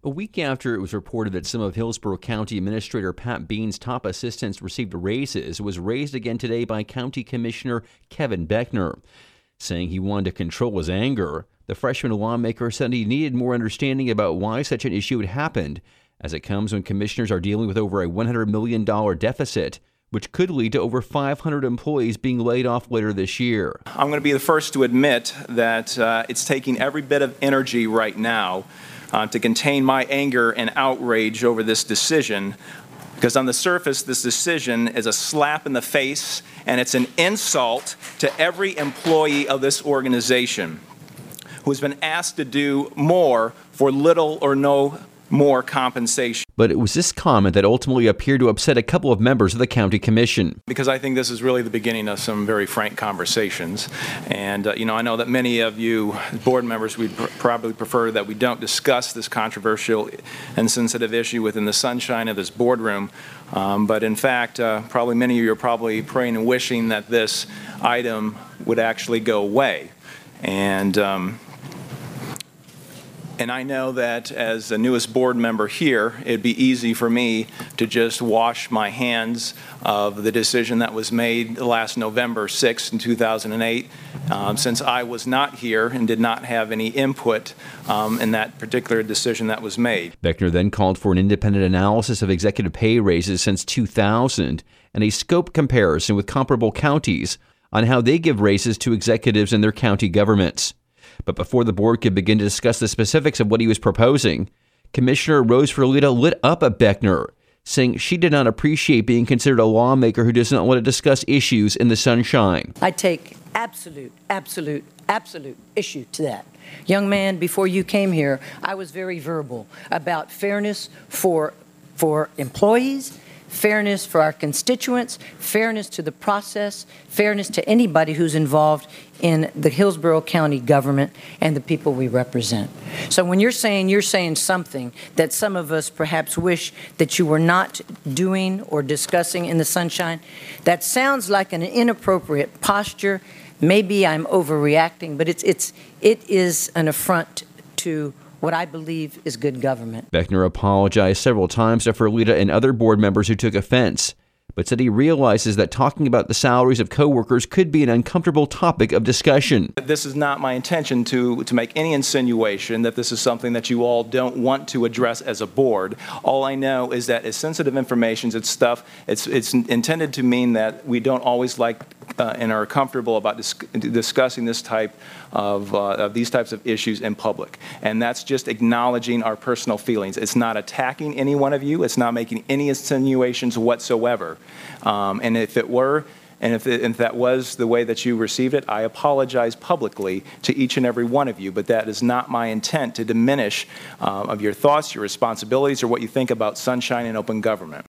A week after it was reported that some of Hillsborough County Administrator Pat Bean's top assistants received raises, it was raised again today by County Commissioner Kevin Beckner. Saying he wanted to control his anger, the freshman lawmaker said he needed more understanding about why such an issue had happened, as it comes when commissioners are dealing with over a $100 million deficit, which could lead to over 500 employees being laid off later this year. I'm going to be the first to admit that it's taking every bit of energy right now to contain my anger and outrage over this decision, because on the surface, this decision is a slap in the face and it's an insult to every employee of this organization who's been asked to do more for little or no more compensation. But it was this comment that ultimately appeared to upset a couple of members of the county commission. Because I think this is really the beginning of some very frank conversations. And, I know that many of you board members would probably prefer that we don't discuss this controversial and sensitive issue within the sunshine of this boardroom. But in fact, probably many of you are probably praying and wishing that this item would actually go away. And I know that as the newest board member here, it'd be easy for me to just wash my hands of the decision that was made last November 6th in 2008, since I was not here and did not have any input in that particular decision that was made. Beckner then called for an independent analysis of executive pay raises since 2000 and a scope comparison with comparable counties on how they give raises to executives in their county governments. But before the board could begin to discuss the specifics of what he was proposing, Commissioner Rose Ferlita lit up at Beckner, saying she did not appreciate being considered a lawmaker who does not want to discuss issues in the sunshine. I take absolute issue to that. Young man, before you came here, I was very verbal about fairness for employees, fairness for our constituents, fairness to the process, fairness to anybody who's involved in the Hillsborough County government and the people we represent. So when you're saying something that some of us perhaps wish that you were not doing or discussing in the sunshine, that sounds like an inappropriate posture. Maybe I'm overreacting, but it is an affront to what I believe is good government. Beckner apologized several times to Ferlita and other board members who took offense, but said he realizes that talking about the salaries of coworkers could be an uncomfortable topic of discussion. This is not my intention to make any insinuation that this is something that you all don't want to address as a board. All I know is that it's sensitive information, it's stuff, it's intended to mean that we don't always like and are comfortable about discussing this type of these types of issues in public. And that's just acknowledging our personal feelings. It's not attacking any one of you. It's not making any insinuations whatsoever. And if it were, and if that was the way that you received it, I apologize publicly to each and every one of you, but that is not my intent to diminish of your thoughts, your responsibilities, or what you think about sunshine and open government.